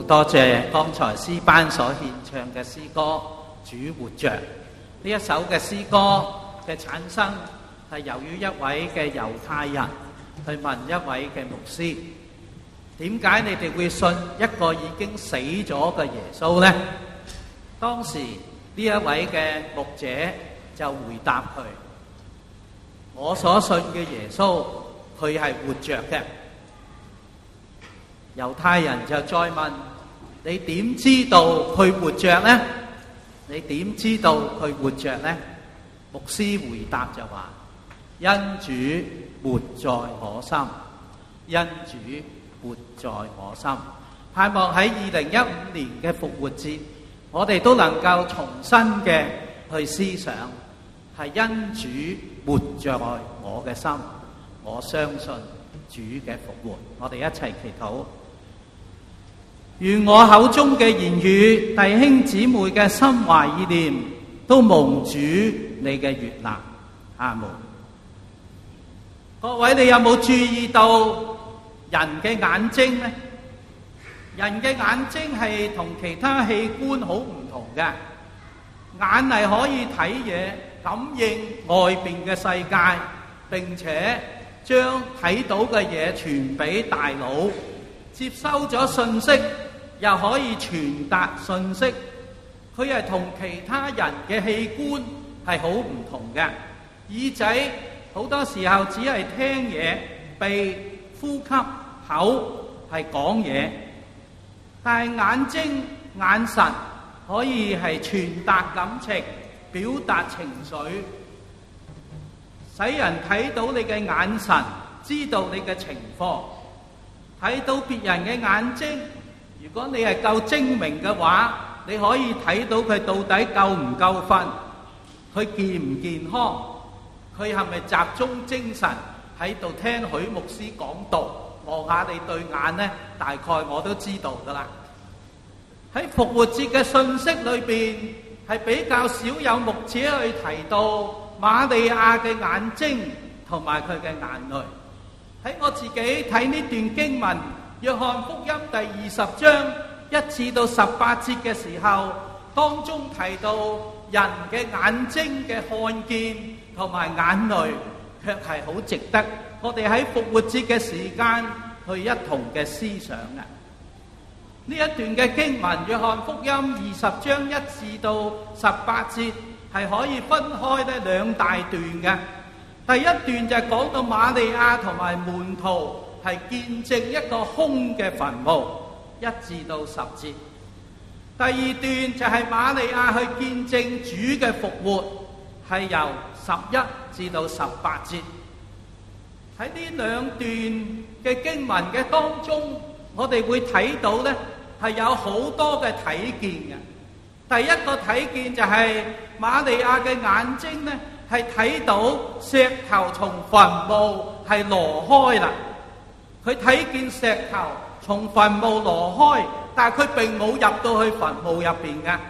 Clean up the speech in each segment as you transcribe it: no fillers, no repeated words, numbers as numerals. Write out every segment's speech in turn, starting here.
多謝剛才詩班所獻唱嘅詩歌《主活着》。呢一首嘅詩歌嘅產生係由於一位嘅猶太人去問一位嘅牧師：點解你哋會信一個已經死咗嘅耶穌呢？當時呢一位嘅牧者就回答佢：我所信嘅耶穌，佢係活着嘅。猶太人就再問：你點知道佢活着呢？你點知道佢活着呢？牧師回答就話：因主活在我心，因主活在我心。盼望喺2015年嘅復活節，我哋都能夠重新嘅去思想，係因主活在我嘅心，我相信主嘅復活。我哋一齊祈禱。願我口中嘅言語，弟兄姊妹嘅心懷意念，都蒙主你嘅悅納。阿門。各位，你有冇注意到人嘅眼睛呢？人嘅眼睛係同其他器官好唔同嘅。眼係可以睇嘢，感應外邊嘅世界，並且將睇到嘅嘢傳俾大腦，接收咗信息，又可以傳達信息。佢係同其他人嘅器官係好唔同嘅。耳仔好多時候只係聽嘢，鼻、呼吸、口係講嘢，但係眼睛、眼神可以係傳達感情、表達情緒，使人睇到你嘅眼神，知道你嘅情況。睇到別人嘅眼睛，如果你係夠精明嘅話，你可以睇到佢到底夠唔夠瞓，佢健唔健康，佢係咪集中精神喺度聽許牧師講道。望下你對眼呢，大概我都知道噶啦。喺復活節嘅信息裏邊，係比較少有牧者去提到瑪利亞嘅眼睛同埋佢嘅眼淚。喺我自己睇呢段經文，約翰福音第20章1至到18節嘅時候，當中提到人嘅眼睛嘅看見同埋眼淚，卻係好值得我哋喺復活節嘅時間去一同嘅思想嘅。呢一段嘅經文，約翰福音20章1至到18節，係可以分開呢兩大段嘅。第一段就係講到瑪利亞同埋門徒係見證一個空嘅墳墓，1至到10節。第二段就係瑪利亞去見證主嘅復活，係由11至到18節。喺呢兩段嘅經文嘅當中，我哋會睇到呢係有好多嘅睇見嘅。第一個睇見就係瑪利亞嘅眼睛呢，係睇到石頭從墳墓係挪開啦。佢睇見石頭從墳墓挪開，但係佢並冇入到去墳墓入邊嘅。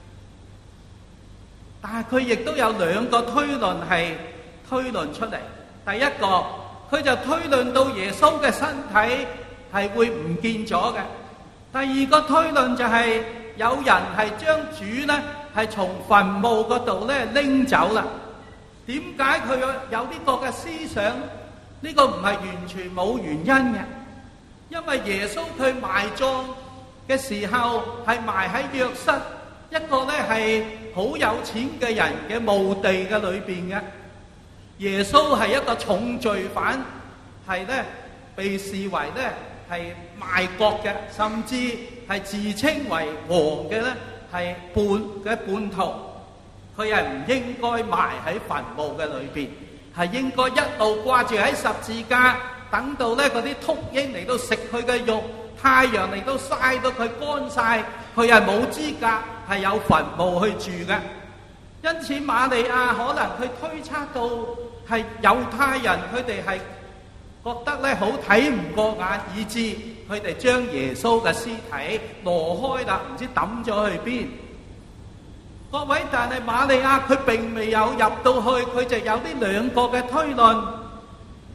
但係佢亦都有兩個推論係推論出嚟。第一個，佢就推論到耶穌嘅身體係會唔見咗嘅。第二個推論就係有人係將主呢係從墳墓嗰度呢拎走啦。點解佢有呢個嘅思想？呢個唔係完全冇原因嘅，因為耶穌佢埋葬嘅時候係埋喺約瑟一個呢係好有錢嘅人嘅墓地嘅裏邊嘅。耶穌係一個重罪犯，係呢被視為呢係賣國嘅，甚至係自稱為王嘅呢係叛徒。佢係唔應該埋喺墳墓嘅裏邊，係應該一路掛住喺十字架，等到呢嗰啲禿鷹嚟到食佢嘅肉，太陽嚟到曬到佢乾晒，佢係冇資格係有墳墓去住嘅。因此瑪利亞可能佢推測到係猶太人，佢哋係覺得呢好睇唔過眼，以致佢哋將耶穌嘅屍體挪開啦，唔知抌咗去邊。各位，但係瑪利亞佢並未有入到去，佢就有呢兩個嘅推論。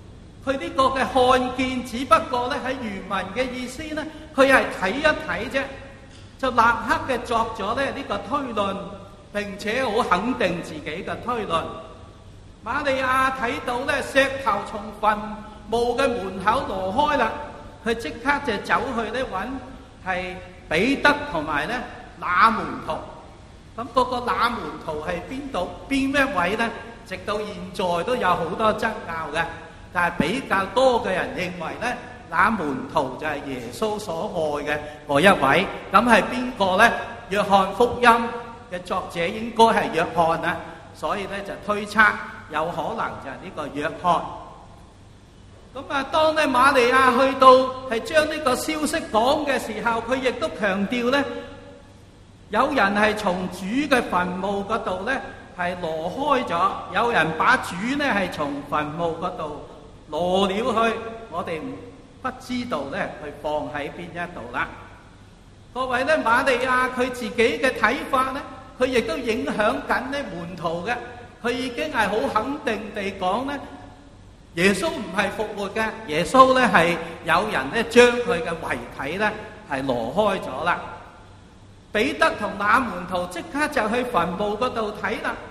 佢呢個嘅看見，只不過咧喺原文嘅意思咧，佢係睇一睇啫，就立刻嘅作咗咧呢個推論，並且好肯定自己嘅推論。瑪利亞睇到咧石頭從墳墓嘅門口挪開啦，佢即刻就走去咧揾係彼得同埋咧那門徒。咁嗰個那門徒係邊一位咧？直到現在都有好多爭拗嘅。但係比較多嘅人認為咧，那門徒就係耶穌所愛嘅嗰一位。咁係邊個咧？約翰福音嘅作者應該係約翰啊，所以咧就推測有可能就係呢個約翰。咁啊，當咧瑪利亞去到係將呢個消息講嘅時候，佢亦都強調咧，有人係從主嘅墳墓嗰度咧係挪開咗，有人把主咧係從墳墓嗰度攞了去，我哋不知道咧佢放喺邊一度啦。各位咧，瑪利亞佢自己嘅睇法咧，佢亦都影響緊咧門徒嘅。佢已經係好肯定地講咧，耶穌唔係復活嘅，耶穌咧係有人咧將佢嘅遺體咧係挪開咗啦。彼得同那門徒即刻就去墳墓嗰度睇啦。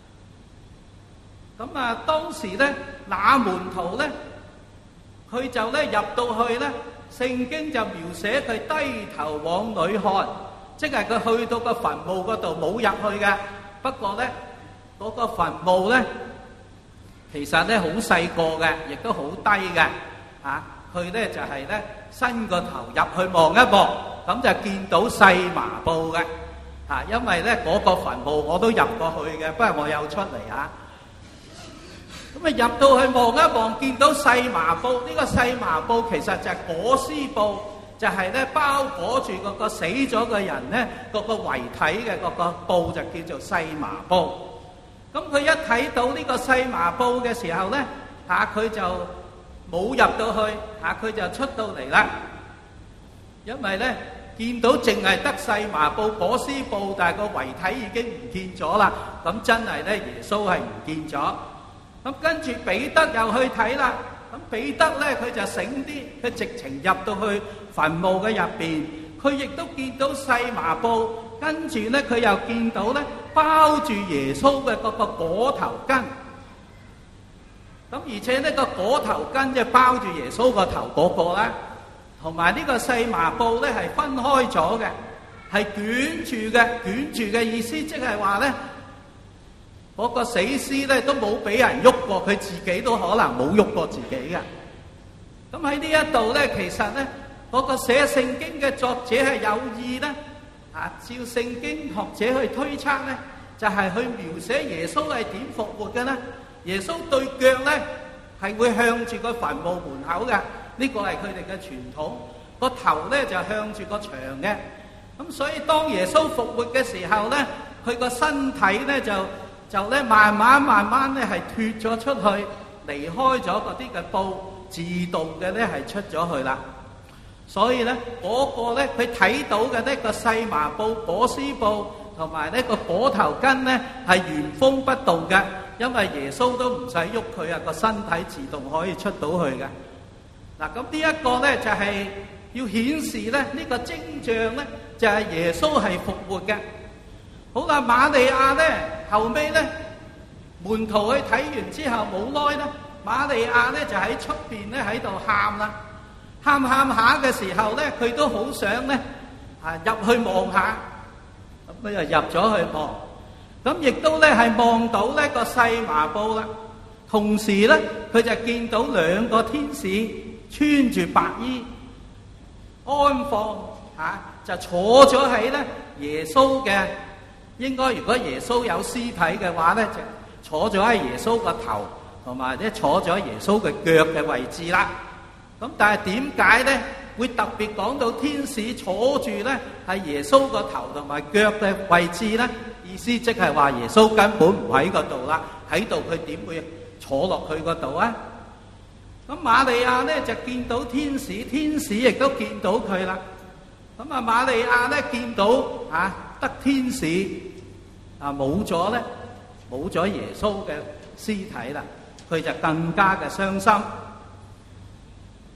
咁啊，當時咧，那門徒咧，佢就咧入到去咧，聖經就描寫佢低頭往裏看，即係佢去到個墳墓嗰度冇入去嘅。不過咧，嗰個墳墓咧，其實咧好細個嘅，亦都好低嘅。佢咧就係咧伸個頭入去望一望，咁就見到細麻布嘅。因為咧嗰個墳墓我都入過去嘅，不過我有出嚟嚇。咁啊入到去望一望，見到細麻布，呢個細麻布其實就係裹屍布，就係咧包裹住嗰個死咗嘅人咧嗰個遺體嘅嗰個布就叫做細麻布。咁佢一睇到呢個細麻布嘅時候咧，佢就冇入到去，佢就出到嚟啦。因為咧見到淨係得細麻布裹屍布，但係個遺體已經唔見咗啦。咁真係咧耶穌係唔見咗。咁跟住彼得又去睇啦。咁彼得咧佢就醒啲，佢直情入到去墳墓嘅入邊，佢亦都見到細麻布，跟住咧佢又見到咧包住耶穌嘅嗰個裹頭巾。咁而且呢個裹頭巾即係包住耶穌個頭嗰個咧，同埋呢個細麻布咧係分開咗嘅，係捲住嘅。捲住嘅意思即係話咧，嗰個死屍咧都冇俾人喐過，佢自己都可能冇喐過自己嘅。咁喺呢一度咧，其實咧嗰個寫聖經嘅作者係有意咧，照聖經學者去推測咧，就係去描寫耶穌係點復活嘅咧。耶穌對腳咧係會向住個墳墓門口嘅，呢個係佢哋嘅傳統。個頭咧就向住個牆嘅。咁所以當耶穌復活嘅時候咧，佢個身體咧就咧慢慢咧係脫咗出去，離開咗嗰啲嘅布，自動嘅咧係出咗去啦。所以咧嗰個咧佢睇到嘅呢個細麻布、裹屍布同埋呢個裹頭巾咧係原封不動嘅，因為耶穌都唔使喐佢啊，個身體自動可以出到去嘅。嗱，咁呢一個咧就係要顯示咧呢個徵象咧就係耶穌係復活嘅。好啦，瑪利亞咧後尾咧門徒去睇完之後冇耐咧，瑪利亞咧就喺出邊咧喺度喊啦，喊下嘅時候咧，佢都好想咧入去望下，咁佢就入咗去望，咁亦都咧係望到呢個細麻布啦。同時咧，佢就見到兩個天使穿住白衣安放就坐咗喺咧耶穌嘅。應該如果耶穌有屍體嘅話咧，就坐咗喺耶穌個頭，同埋咧坐咗喺耶穌嘅腳嘅位置啦。咁但係點解咧會特別講到天使坐住咧係耶穌個頭同埋腳嘅位置咧？意思即係話耶穌根本唔喺嗰度啦，喺度佢點會坐落去嗰度啊？咁瑪利亞咧就見到天使，天使亦都見到佢啦。咁瑪利亞咧見到得天使冇咗咧，冇咗耶穌嘅屍體啦，佢就更加嘅傷心。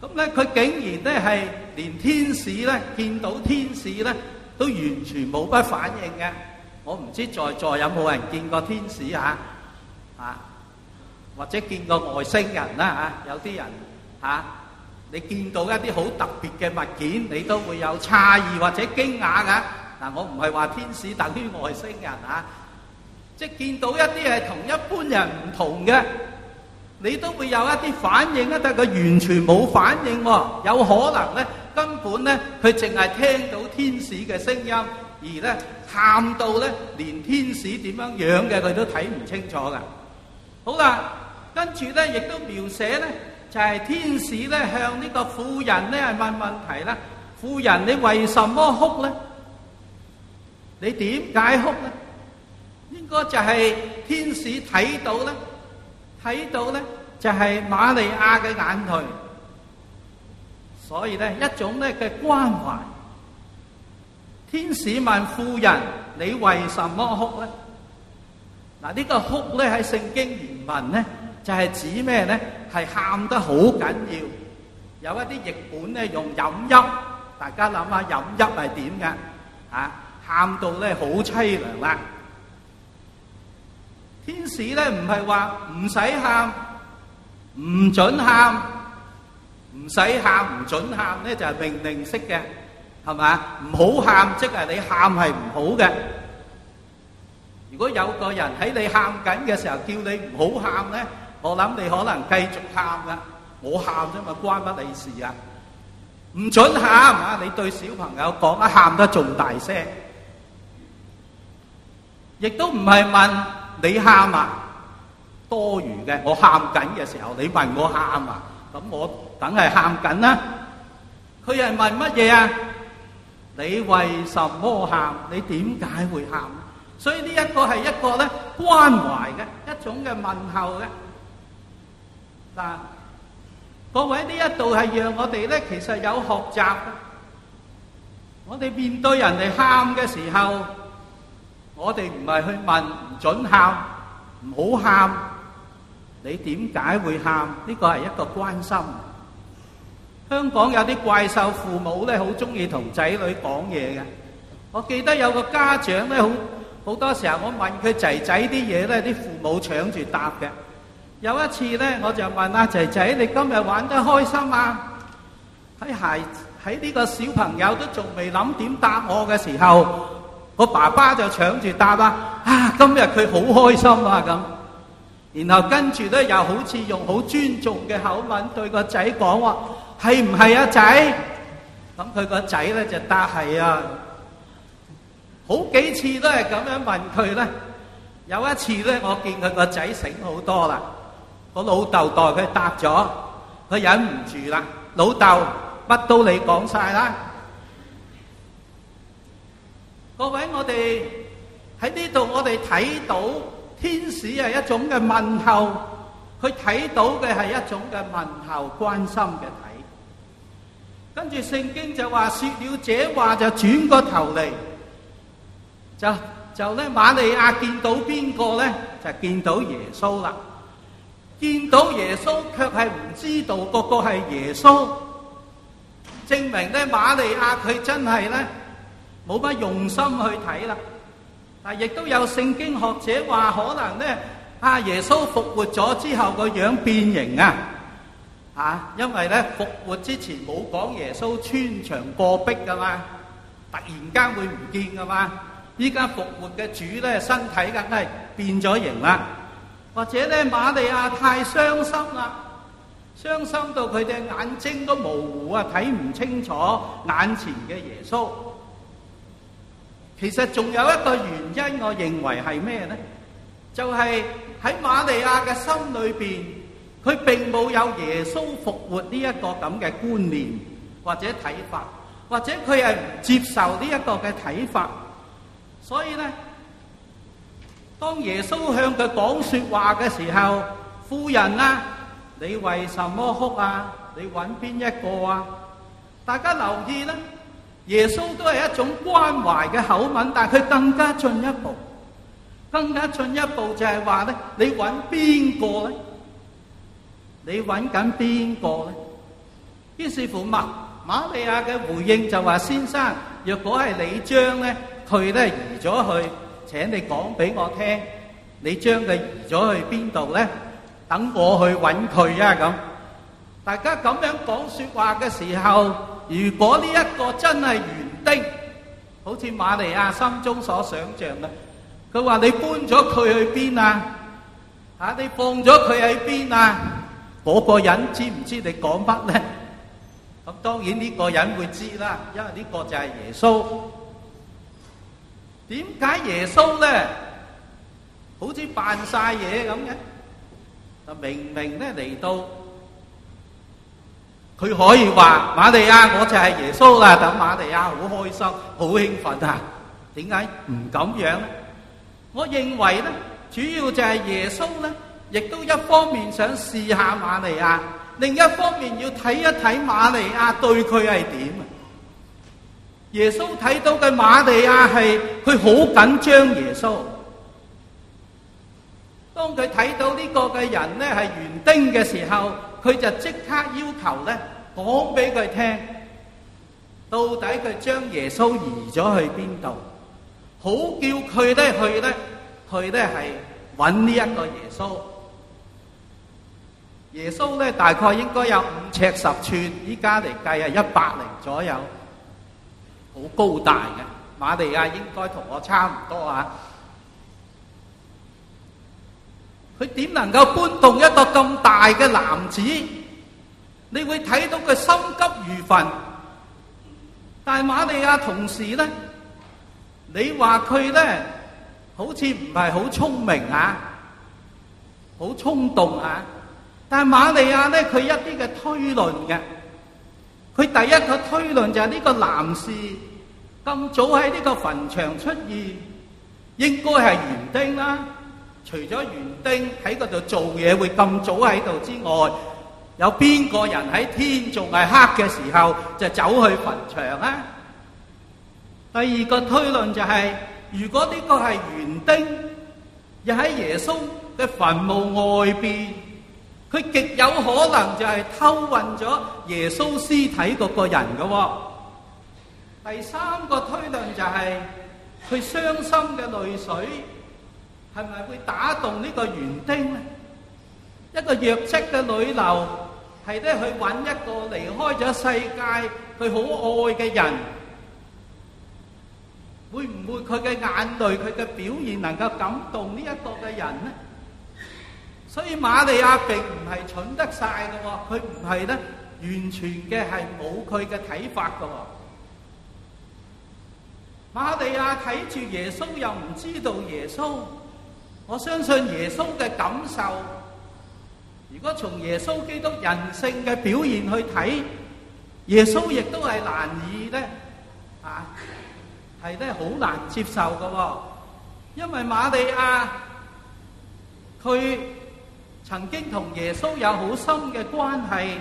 咁咧佢竟然咧係連天使咧見到天使咧都完全冇乜反應嘅。我唔知在座有冇人見過天使嚇啊，或者見過外星人啦嚇？有啲人嚇，你見到一啲好特別嘅物件，你都會有詫異或者驚訝㗎。嗱，我唔係話天使等於外星人嚇，即係見到一啲係同一般人唔同嘅，你都會有一啲反應啊，但係佢完全冇反應喎。有可能咧，根本咧佢淨係聽到天使嘅聲音，而咧喊到咧連天使點樣樣嘅佢都睇唔清楚㗎。好啦，跟住咧亦都描寫咧，就係天使咧向呢個婦人咧係問問題啦。婦人，你為什麼哭咧？你點解哭咧？應該就係天使睇到咧就係瑪利亞嘅眼淚，所以咧一種咧嘅關懷。天使問婦人：你為什麼哭咧？嗱，呢個哭咧喺聖經原文咧就係指咩咧？係喊得好緊要。有一啲譯本咧用飲泣，大家諗下飲泣係點㗎？啊，喊到咧好凄涼啦。天使咧唔係話唔使喊，唔准喊，唔使喊唔准喊咧就係命令式嘅，係咪？唔好喊，即係你喊係唔好嘅。如果有個人喺你喊緊嘅時候叫你唔好喊咧，我諗你可能繼續喊噶。我喊啫嘛，關乜你事啊？唔准喊啊！你對小朋友講啊，喊得仲大聲，亦都唔係問你喊啊，多餘嘅。我喊緊嘅時候，你問我喊啊，咁我梗係喊緊啦。佢係問乜嘢啊？你為什麼喊？你點解會喊？所以呢一個係一個咧關懷嘅一種嘅問候嘅。嗱，各位，呢一度係讓我哋咧其實有學習嘅。我哋面對人哋喊嘅時候，我哋唔係去問唔准喊，唔好喊，你點解會喊？呢個係一個關心。香港有啲怪獸父母咧，好中意同仔女講嘢嘅。我記得有個家長咧，好多時候我問佢仔仔啲嘢咧，啲父母搶住答嘅。有一次咧，我就問阿仔仔：你今日玩得開心啊？喺呢個小朋友都仲未諗點答我嘅時候，我爸爸就搶住答啦。啊，今日佢好開心啊咁。然後跟住咧，又好似用好尊重嘅口吻對個仔講話：係唔係啊仔？咁佢個仔咧就答係啊。好幾次都係咁樣問佢咧。有一次咧，我見佢個仔醒好多啦。個老豆代佢答咗，佢忍唔住啦。老豆，乜都你講晒啦。各位，我哋喺呢度，我哋睇到天使係一種嘅問候，佢睇到嘅係一種嘅問候、關心嘅睇。跟住聖經就話，說了這話就轉個頭嚟，就咧瑪利亞見到邊個咧？就見到耶穌啦。見到耶穌卻係唔知道嗰個係耶穌，證明咧瑪利亞佢真係咧冇乜用心去睇啦。但亦都有聖經學者話，可能咧耶穌復活咗之後個樣變形啊，因為咧復活之前冇講耶穌穿牆過壁噶嘛，突然間會唔見噶嘛。依家復活嘅主咧身體梗係變咗形啦。或者咧瑪利亞太傷心啦，傷心到佢哋眼睛都模糊啊，睇唔清楚眼前嘅耶穌。其實仲有一個原因，我認為係咩呢？就係喺瑪利亞嘅心裏邊，佢並冇有耶穌復活呢一個咁嘅觀念或者睇法，或者佢係唔接受呢一個嘅睇法。所以呢，當耶穌向佢講說話嘅時候，婦人啊，你為什麼哭啊？你揾邊一個啊？大家留意啦，耶穌都係一種關懷嘅口吻，但係佢更加進一步就係話咧，你揾邊個咧？你揾緊邊個咧？ 於是乎瑪利亞嘅回應就話：先生，若果係你將咧佢咧移咗去，請你講俾我聽，你將佢移咗去邊度咧？等我去揾佢啊！咁大家咁樣講說話嘅時候，如果呢一個真係園丁，好似瑪利亞心中所想象嘅，佢話你搬咗佢去邊啊？你放咗佢喺邊啊？嗰個人知唔知你講乜咧？咁當然呢個人會知啦，因為呢個就係耶穌。點解耶穌咧好似扮晒嘢咁嘅？就明明咧嚟到，佢可以話瑪利亞，我就係耶穌啦。等瑪利亞好開心、好興奮啊！點解唔咁樣咧？我認為咧，主要就係耶穌咧，亦都一方面想試下瑪利亞，另一方面要睇一睇瑪利亞對佢係點啊！耶穌睇到嘅瑪利亞係佢好緊張耶穌。當佢睇到呢個嘅人咧係園丁嘅時候，佢就即刻要求咧講俾佢聽，到底佢將耶穌移咗去邊度，好叫佢咧去咧係揾呢一個耶穌。耶穌咧大概應該有5尺10寸，依家嚟計係100零左右，好高大嘅。瑪利亞應該同我差唔多啊！佢點能夠搬動一個咁大嘅男子？你會睇到佢心急如焚。但係瑪利亞同時咧，你話佢咧好似唔係好聰明啊，好衝動啊。但係瑪利亞咧，佢一啲嘅推論嘅，佢第一個推論就係呢個男士咁早喺呢個墳場出現，應該係園丁啦。除咗園丁喺嗰度做嘢會咁早喺度之外，有邊個人喺天仲係黑嘅時候就走去墳場啊？第二個推論就係，如果呢個係園丁，又喺耶穌嘅墳墓外邊，佢極有可能就係偷運咗耶穌屍體嗰個人㗎。第三個推論就係，佢傷心嘅淚水係咪會打動呢個園丁咧？一個弱質嘅女流係咧去揾一個離開咗世界佢好愛嘅人，會唔會佢嘅眼淚、佢嘅表現能夠感動呢一個嘅人咧？所以瑪利亞並唔係蠢得晒嘅喎，佢唔係咧完全嘅係冇佢嘅睇法嘅喎。瑪利亞睇住耶穌又唔知道耶穌。我相信耶穌嘅感受，如果從耶穌基督人性嘅表現去睇，耶穌亦都係難以咧係咧好難接受嘅。因為瑪利亞佢曾經同耶穌有好深嘅關係，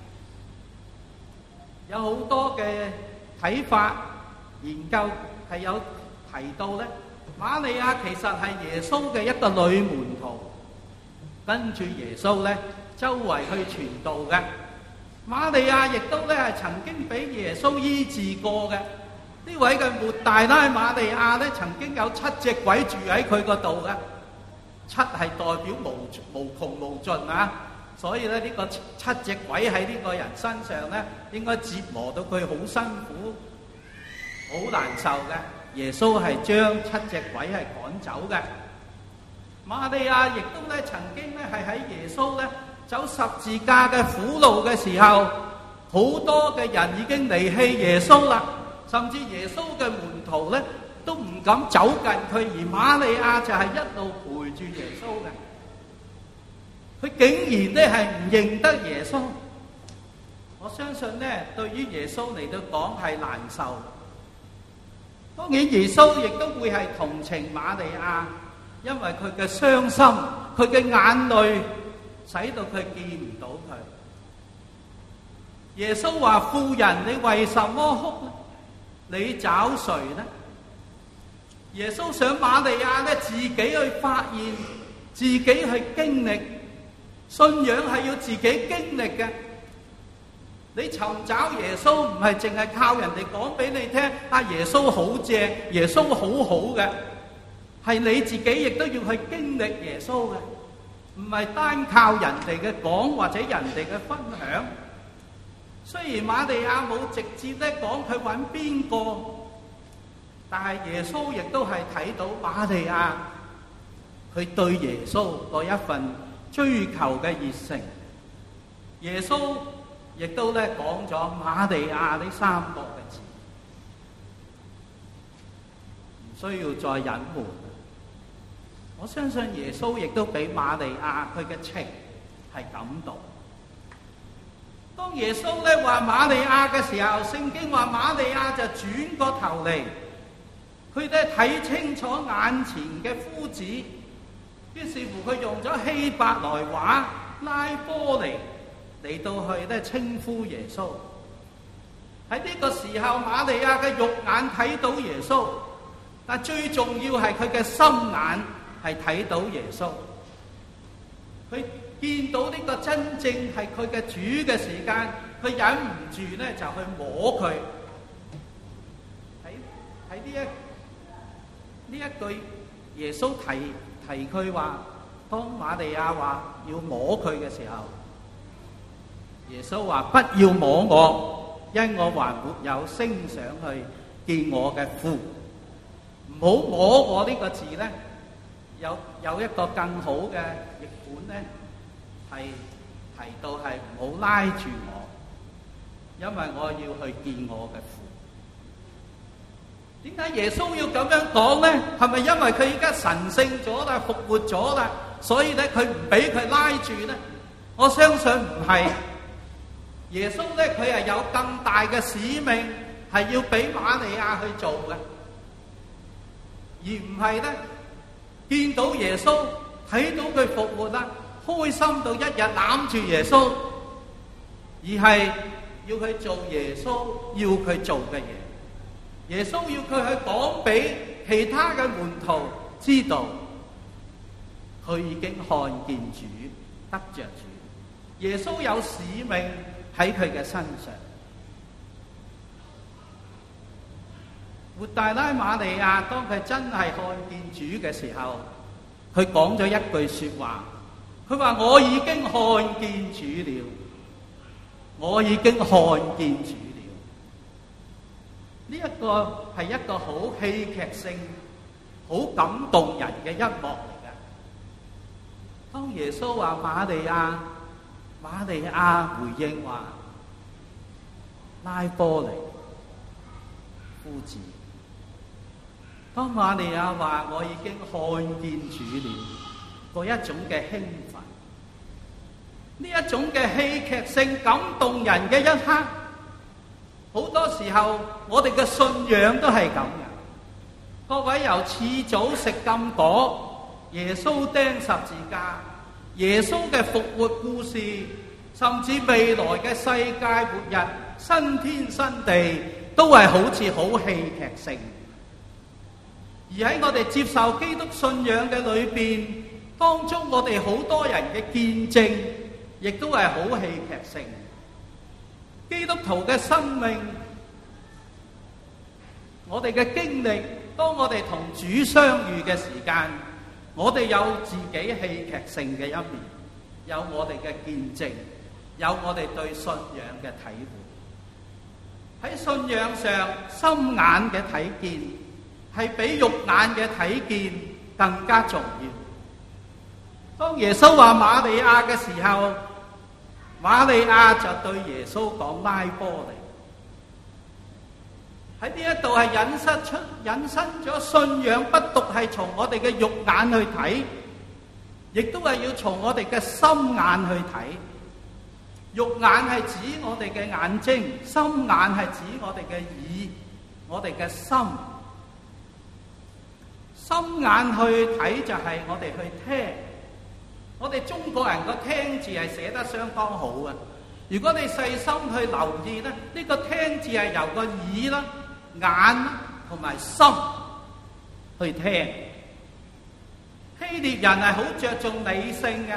有好多嘅睇法研究係有提到咧。瑪利亞其實係耶穌嘅一個女門徒，跟住耶穌咧周圍去傳道嘅。瑪利亞亦都咧係曾經俾耶穌醫治過嘅。呢位嘅抹大拉瑪利亞咧，曾經有7隻鬼住喺佢嗰度嘅。7係代表無窮無盡啊，所以咧呢個7隻鬼喺呢個人身上咧，應該折磨到佢好辛苦、好難受嘅。耶穌係將7隻鬼係趕走嘅。瑪利亞亦都咧曾經咧係喺耶穌咧走十字架嘅苦路嘅時候，好多嘅人已經離棄耶穌啦，甚至耶穌嘅門徒咧都唔敢走近佢，而瑪利亞就係一路陪住耶穌嘅。佢竟然咧係唔認得耶穌，我相信咧對於耶穌嚟到講係難受。當然耶穌亦都會係同情瑪利亞，因為佢嘅傷心，佢嘅眼淚使到佢見唔到佢。耶穌話：婦人，你為什麼哭呢？你找誰呢？耶穌想瑪利亞咧自己去發現，自己去經歷，信仰係要自己經歷嘅。 你尋找耶穌唔係淨係靠人哋講俾你聽，耶穌好正，耶穌好好嘅，係你自己亦都要去經歷耶穌嘅，唔係單靠人哋嘅講或者人哋嘅分享。雖然瑪利亞冇直接咧講佢揾邊個，但係耶穌亦都係睇到瑪利亞佢對耶穌嗰一份追求嘅熱誠。耶穌亦都咧講咗瑪利亞呢三個嘅字，唔需要再隱瞞。我相信耶穌亦都俾瑪利亞佢嘅情係感動。當耶穌咧話瑪利亞嘅時候，聖經話瑪利亞就轉個頭嚟，佢哋睇清楚眼前嘅夫子，於是乎佢用咗希伯來話拉波尼嚟到去咧稱呼耶穌。喺呢個時候，瑪利亞嘅肉眼睇到耶穌，但最重要係佢嘅心眼係睇到耶穌。佢見到呢個真正係佢嘅主嘅時間，佢忍唔住咧就去摸佢。喺呢一句耶穌提佢話，當瑪利亞話要摸佢嘅時候，耶穌話不要摸我，因我還沒有升上去見我嘅父。唔好摸我呢個字咧，有一個更好嘅譯本咧，係提到係唔好拉住我，因為我要去見我嘅父。點解耶穌要咁樣講咧？係咪因為佢而家神聖咗啦、復活咗啦，所以咧佢唔俾佢拉住咧？我相信唔係。耶穌咧佢係有更大嘅使命，係要俾瑪利亞去做嘅，而唔係咧見到耶穌睇到佢復活啦，開心到一日攬住耶穌，而係要佢做耶穌要佢做嘅嘢。耶穌要佢去講俾其他嘅門徒知道，佢已經看見主，得着主。耶穌有使命喺佢嘅身上。抹大拉瑪利亞當佢真係看見主嘅時候，佢講咗一句說話，佢話我已經看見主了，我已經看見主了。呢一個係一個好戲劇性、好感動人嘅一幕嚟嘅。當耶穌話瑪利亞，瑪利亞回應話拉波尼，夫子。當瑪利亞話我已經看見主了，嗰一種嘅興奮，呢一種嘅戲劇性感動人嘅一刻，好多時候我哋嘅信仰都係咁嘅。各位，由始祖食禁果，耶穌釘十字架，耶穌嘅復活故事，甚至未來嘅世界末日、新天新地，都係好似好戲劇性。而喺我哋接受基督信仰嘅裏邊，當中我哋好多人嘅見證，亦都係好戲劇性。基督徒嘅生命，我哋嘅經歷，當我哋同主相遇嘅時間，我哋有自己戲劇性嘅一面，有我哋嘅見證，有我哋對信仰嘅體會。喺信仰上，心眼嘅睇見係比肉眼嘅睇見更加重要。當耶穌話瑪利亞嘅時候，瑪利亞就對耶穌講拉波尼。喺呢一度係引申咗信仰不獨係從我哋嘅肉眼去睇，亦都係要從我哋嘅心眼去睇。肉眼係指我哋嘅眼睛，心眼係指我哋嘅耳，我哋嘅心。心眼去睇就係我哋去聽。我哋中國人個聽字係寫得相當好嘅。如果你細心去留意咧，呢個聽字係由個耳啦、眼啦同埋心去聽。希臘人係好着重理性嘅，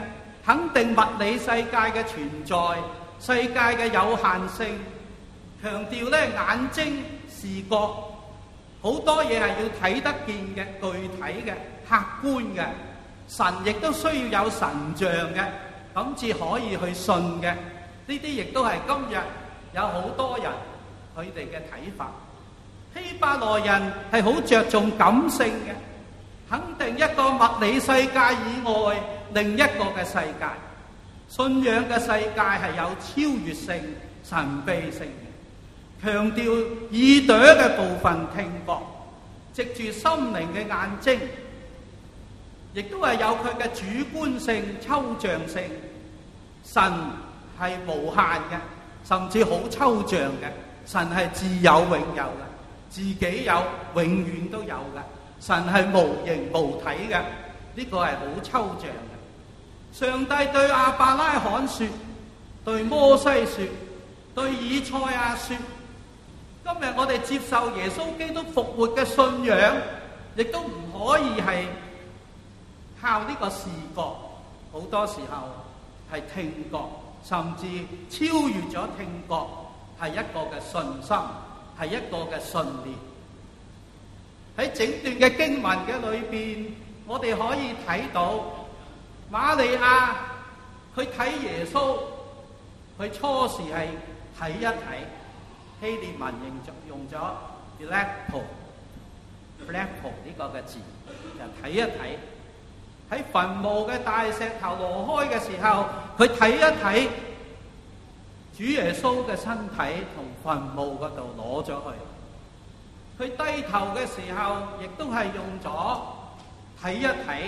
肯定物理世界嘅存在，世界嘅有限性，強調咧眼睛視覺好多嘢係要睇得見嘅、具體嘅、客觀嘅。神亦都需要有神像嘅，咁至可以去信嘅。呢啲亦都係今日有好多人佢哋嘅睇法。希伯來人係好着重感性嘅，肯定一個物理世界以外另一個嘅世界。信仰嘅世界係有超越性、神秘性嘅，強調耳朵嘅部分聽覺，藉住心靈嘅眼睛，亦都係有佢嘅主觀性、抽象性。神係無限嘅，甚至好抽象嘅。神係自有永有嘅，自己有，永遠都有嘅。神係無形無體嘅，呢個係好抽象嘅。上帝對亞伯拉罕說，對摩西說，對以賽亞說，今日我哋接受耶穌基督復活嘅信仰，亦都唔可以係靠呢個視覺，好多時候係聽覺，甚至超越咗聽覺，係一個嘅信心，係一個嘅信念。喺整段嘅經文嘅裏邊，我哋可以睇到瑪利亞佢睇耶穌，佢初時係睇一睇，希臘文用咗 phileo 呢個嘅字，就睇一睇。喺墳墓嘅大石頭挪開嘅時候，佢睇一睇主耶穌嘅身體同墳墓嗰度攞咗去。佢低頭嘅時候，亦都係用咗睇一睇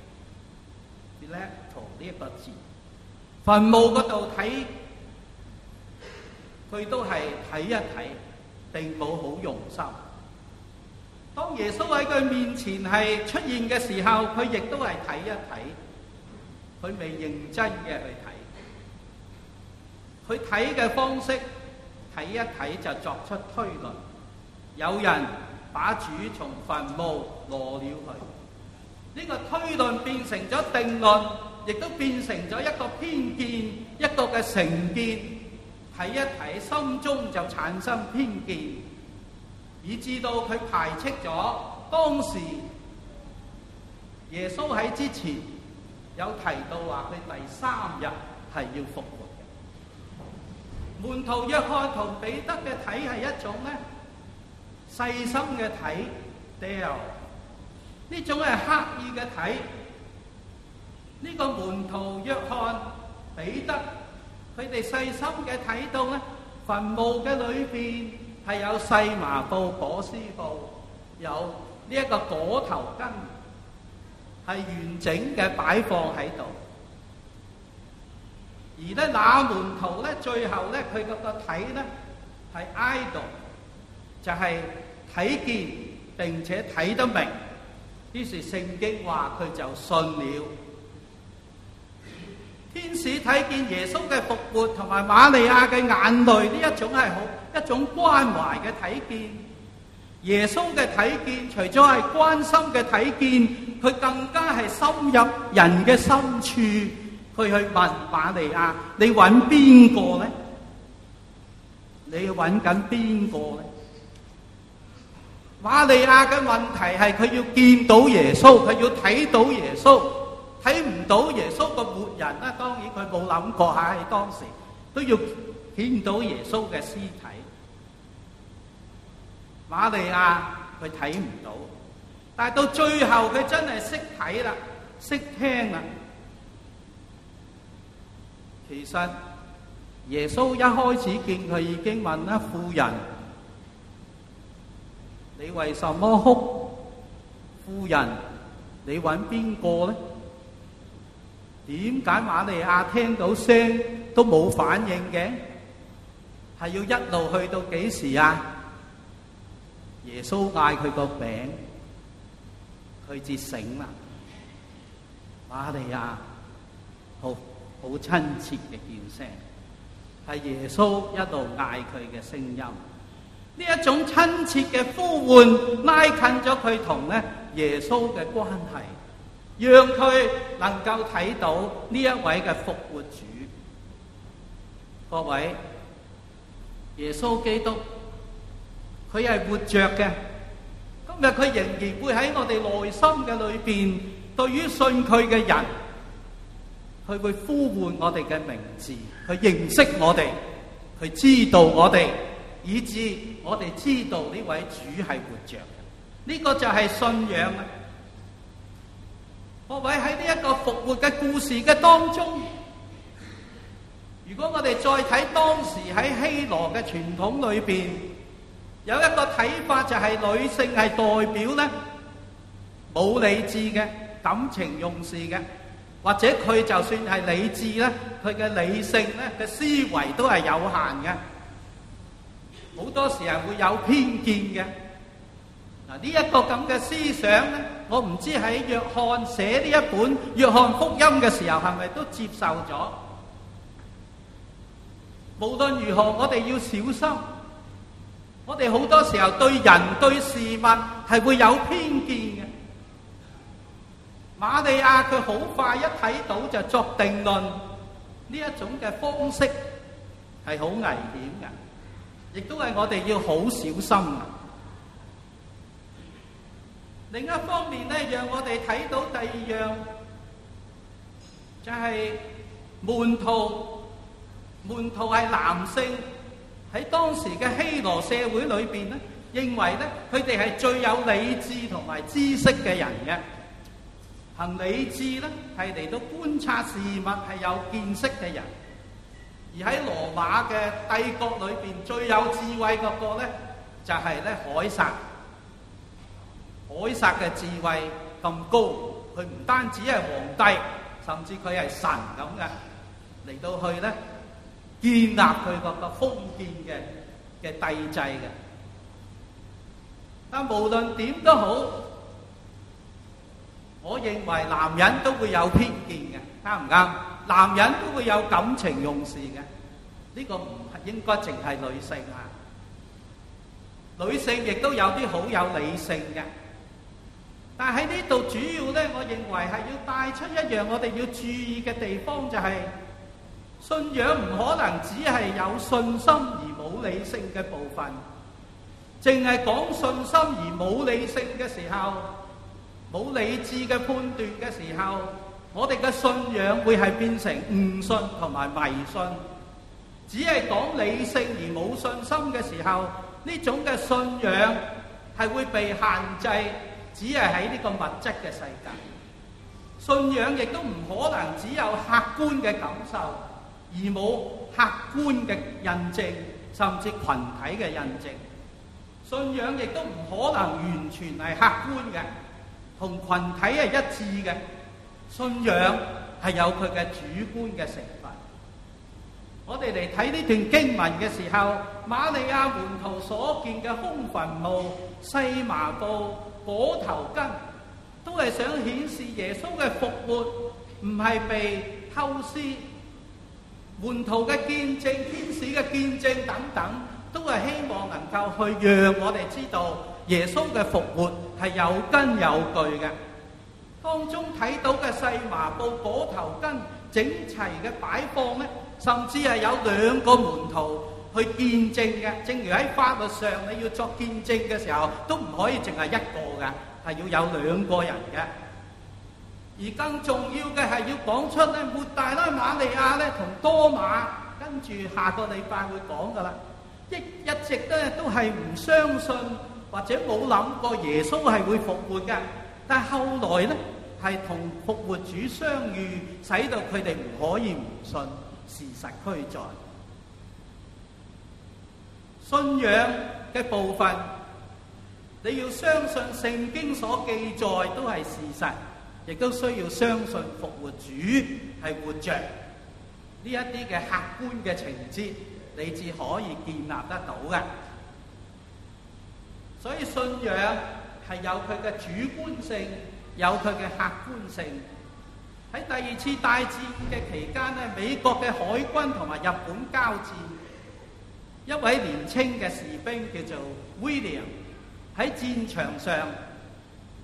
phileo 呢一個字。墳墓嗰度睇，佢都係睇一睇，並冇好用心。當耶穌喺佢面前係出現嘅時候，佢亦都係睇一睇，佢未認真嘅去睇。佢睇嘅方式，睇一睇就作出推論。有人把主從墳墓挪了去，呢個推論變成咗定論，亦都變成咗一個偏見，一個嘅成見。睇一睇，心中就產生偏見，以致到佢排斥咗當時耶穌喺之前有提到話佢第3日係要復活嘅。門徒約翰同彼得嘅睇係一種咧細心嘅睇 detail， 呢種係刻意嘅睇。呢個門徒約翰、彼得，佢哋細心嘅睇到咧，墳墓嘅裏邊係有細麻布、裹屍布，有呢一個裹頭巾，係完整嘅擺放喺度。而咧那門徒咧，最後咧佢個睇咧係 idol， 就係睇見並且睇得明。於是聖經話佢就信了。天使睇見耶穌嘅復活同埋瑪利亞嘅眼淚，呢一種係好一種關懷嘅睇見。耶穌嘅睇見，除咗係關心嘅睇見，佢更加係深入人嘅深處，佢去問瑪利亞：你揾邊個呢？你揾緊邊個呢？瑪利亞嘅問題係佢要見到耶穌，佢要睇到耶穌。睇唔到耶穌個活人啦，當然佢冇諗過喺當時都要見到耶穌嘅屍體。瑪利亞佢睇唔到，但係到最後佢真係識睇啦，識聽啦。其實耶穌一開始見佢已經問啦：婦人，你為什麼哭？婦人，你揾邊個呢？點解瑪利亞聽到聲都冇反應嘅？係要一路去到幾時啊？耶穌嗌佢個名，佢至醒啦。瑪利亞好親切嘅叫聲，係耶穌一路嗌佢嘅聲音。呢一種親切嘅呼喚，拉近咗佢同咧耶穌嘅關係。 讓佢能夠睇到呢一位嘅復活主。各位，耶穌基督佢係活着嘅，今日佢仍然會喺我哋內心嘅裏邊，對於信佢嘅人，佢會呼喚我哋嘅名字，佢認識我哋，佢知道我哋，以致我哋知道呢位主係活着嘅。呢個就係信仰啊！各位，喺呢一個復活嘅故事嘅當中，如果我哋再睇當時喺希羅嘅傳統裏邊，有一個睇法就係女性係代表咧冇理智嘅、感情用事嘅，或者佢就算係理智咧，佢嘅理性咧嘅思維都係有限嘅，好多時係會有偏見嘅。嗱，呢一個咁嘅思想咧，我唔知喺約翰寫呢一本約翰福音嘅時候係咪都接受咗。無論如何，我哋要小心。我哋好多時候對人對事物係會有偏見嘅。瑪利亞佢好快一睇到就作定論，呢一種嘅方式係好危險嘅，亦都係我哋要好小心嘅。另一方面咧，讓我哋睇到第二樣就係門徒係男性。喺當時嘅希羅社會裏邊咧，認為咧佢哋係最有理智同埋知識嘅人嘅，憑理智咧係嚟到觀察事物係有見識嘅人。而喺羅馬嘅帝國裏邊，最有智慧嗰個咧就係咧凱撒。凱撒嘅智慧咁高，佢唔單止係皇帝，甚至佢係神咁嘅，嚟到去咧建立佢嗰個封建嘅帝制嘅。但無論點都好，我認為男人都會有偏見嘅，啱唔啱？男人都會有感情用事嘅，呢個唔係應該淨係女性啊。女性亦都有啲好有理性嘅。但喺呢度主要咧，我認為係要帶出一樣我哋要注意嘅地方，就係信仰唔可能只係有信心而冇理性嘅部分。淨係講信心而冇理性嘅時候，冇理智嘅判斷嘅時候，我哋嘅信仰會係變成誤信同埋迷信。只係講理性而冇信心嘅時候，呢種嘅信仰係會被限制。只係喺呢個物質嘅世界，信仰亦都唔可能只有客觀嘅感受，而冇客觀嘅印證，甚至群體嘅印證。信仰亦都唔可能完全係客觀嘅，同群體係一致嘅。信仰係有佢嘅主觀嘅成分。我哋嚟睇呢段經文嘅時候，瑪利亞門徒所見嘅空墳墓、細麻布、裹頭巾，都係想顯示耶穌嘅復活唔係被偷師。門徒嘅見證、天使嘅見證等等，都係希望能夠去讓我哋知道耶穌嘅復活係有根有據嘅。當中睇到嘅細麻布、裹頭巾整齊嘅擺放咧，甚至係有兩個門徒去見證嘅。正如喺法律上你要作見證嘅時候，都唔可以淨係一個嘅，係要有兩個人嘅。而更重要嘅係要講出咧，抹大拉瑪利亞咧同多馬，跟住下個禮拜會講噶啦。一直咧都係唔相信或者冇諗過耶穌係會復活嘅，但係後來咧係同復活主相遇，使到佢哋唔可以唔信，事實俱在。信仰嘅部分，你要相信聖經所記載都係事實，亦都需要相信復活主係活着。呢一啲嘅客觀嘅情節，你至可以建立得到嘅。所以信仰係有佢嘅主觀性，有佢嘅客觀性。喺第二次大戰嘅期間咧，美國嘅海軍同埋日本交戰，一位年輕嘅士兵叫做 William 喺戰場上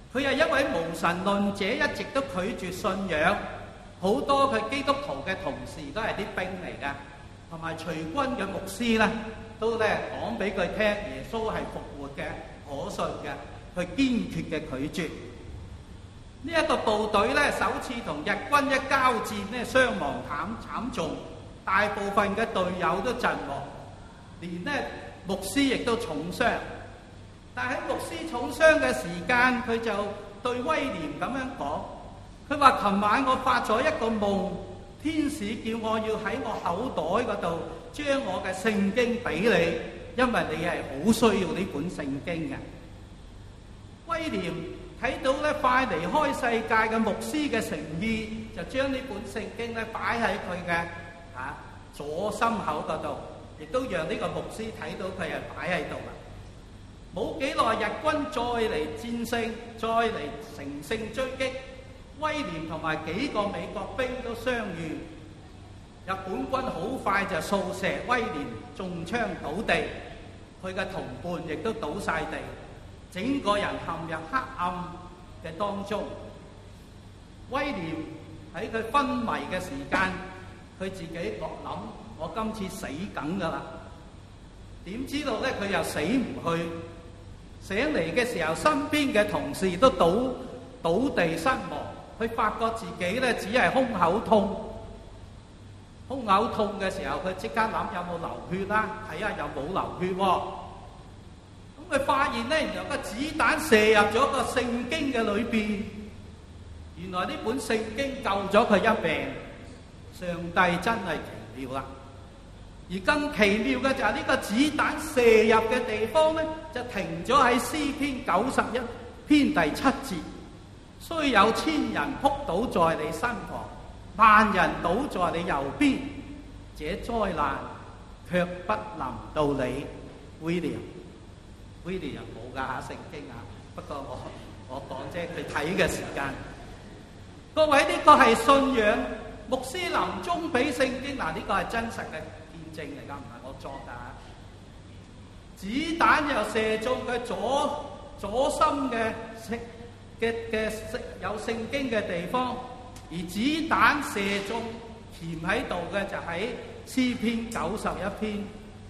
佢係一位無神論者，一直都拒絕信仰。好多佢基督徒嘅同事都係啲兵嚟嘅，同埋隨軍嘅牧師咧，都咧講俾佢聽耶穌係復活嘅、可信嘅，佢堅決嘅拒絕。呢一個部隊咧，首次同日軍一交戰咧，傷亡慘重，大部分嘅隊友都陣亡，連咧牧師亦都重傷。但喺牧師重傷嘅時間，佢就對威廉咁樣講，佢話：琴晚我發咗一個夢，天使叫我要喺我口袋嗰度將我嘅聖經俾你，因為你係好需要呢本聖經嘅。威廉睇到咧快離開世界嘅牧師嘅誠意，就將呢本聖經咧擺喺佢嘅左心口嗰度，亦都讓呢個牧師睇到佢係擺喺度啦。冇幾耐，日軍再嚟戰勝，再嚟乘勝追擊，威廉同埋幾個美國兵都相遇。日本軍好快就掃射威廉，中槍倒地，佢嘅同伴亦都倒晒地，整個人陷入黑暗嘅當中。威廉喺佢昏迷嘅時間，佢自己諗：我今次死梗㗎啦！點知道咧，佢又死唔去。醒嚟嘅時候，身邊嘅同事都倒地身亡。佢發覺自己咧只係胸口痛，胸口痛嘅時候，佢即刻諗有冇流血啦，睇下有冇流血喎。咁佢發現咧，原來個子彈射入咗個聖經嘅裏邊，原來呢本聖經救咗佢一命。上帝真係奇妙啦！而更奇妙嘅就係呢個子彈射入嘅地方咧，就停咗喺詩篇91篇第7節。雖有千人仆倒在你身旁，萬人倒在你右邊，這災難卻不臨到你。William 冇㗎聖經啊，不過我講啫，佢睇嘅時間。各位，呢個係信仰。牧師臨終俾聖經，嗱，呢個係真實嘅見證嚟㗎，唔係我作㗎。子彈又射中佢左心嘅有聖經嘅地方，而子彈射中鉗喺度嘅就喺詩篇91篇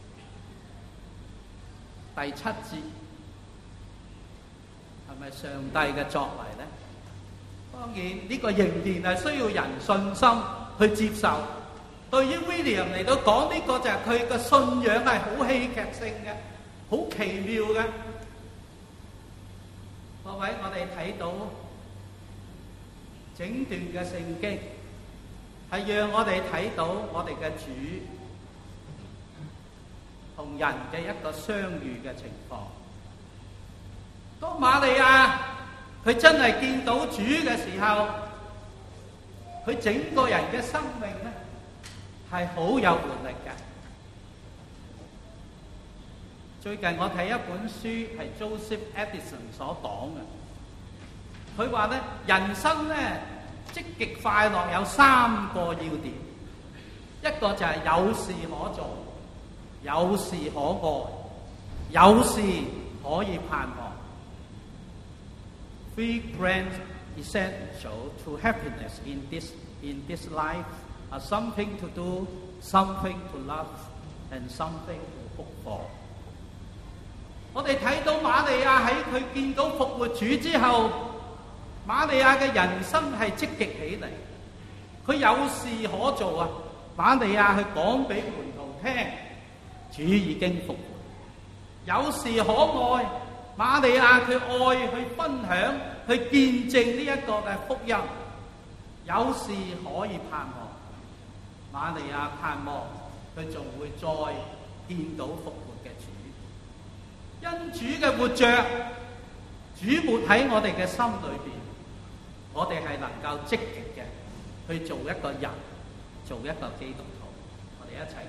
第7節，係咪上帝嘅作為咧？當然呢個仍然係需要人信心去接受。對於 William 嚟到講，呢個就係佢嘅信仰係好戲劇性嘅，好奇妙嘅。各位，我哋睇到整段嘅聖經係讓我哋睇到我哋嘅主同人嘅一個相遇嘅情況。當瑪利亞佢真係見到主嘅時候，佢整個人嘅生命咧係好有活力嘅。最近我睇一本書係 Joseph Edison 所講嘅，佢話咧人生咧積極快樂有3個要點，一個就係有事可做，有事可愛，有事可以盼望。Three grand essential to happiness in this life are something to do, something to love, and something to hope for. 我哋睇到瑪利亞喺佢見到復活主之後，瑪利亞嘅人生係積極起嚟，佢有事可做啊！瑪利亞去講俾門徒聽，主已經復活。有事可愛，瑪利亞佢愛去分享，去見證呢一個嘅福音。有事可以盼望，瑪利亞盼望佢仲會再見到復活嘅主。因主嘅活着，主活喺我哋嘅心裏邊，我哋係能夠積極嘅去做一個人，做一個基督徒。我哋一齊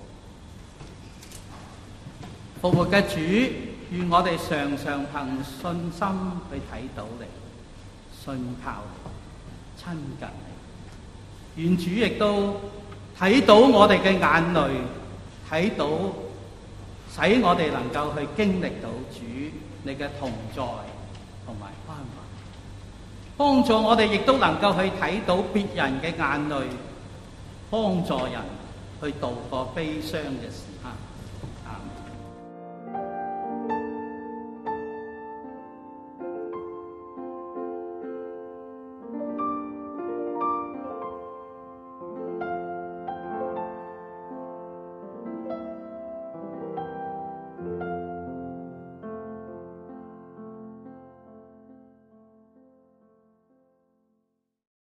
祈禱。復活嘅主，願我哋常常憑信心去睇到你，信靠你，親近你。願主亦都睇到我哋嘅眼淚，睇到使我哋能夠去經歷到主你嘅同在同埋關懷。 幫助我哋亦都能夠去睇到別人嘅眼淚，幫助人去渡過悲傷嘅時刻。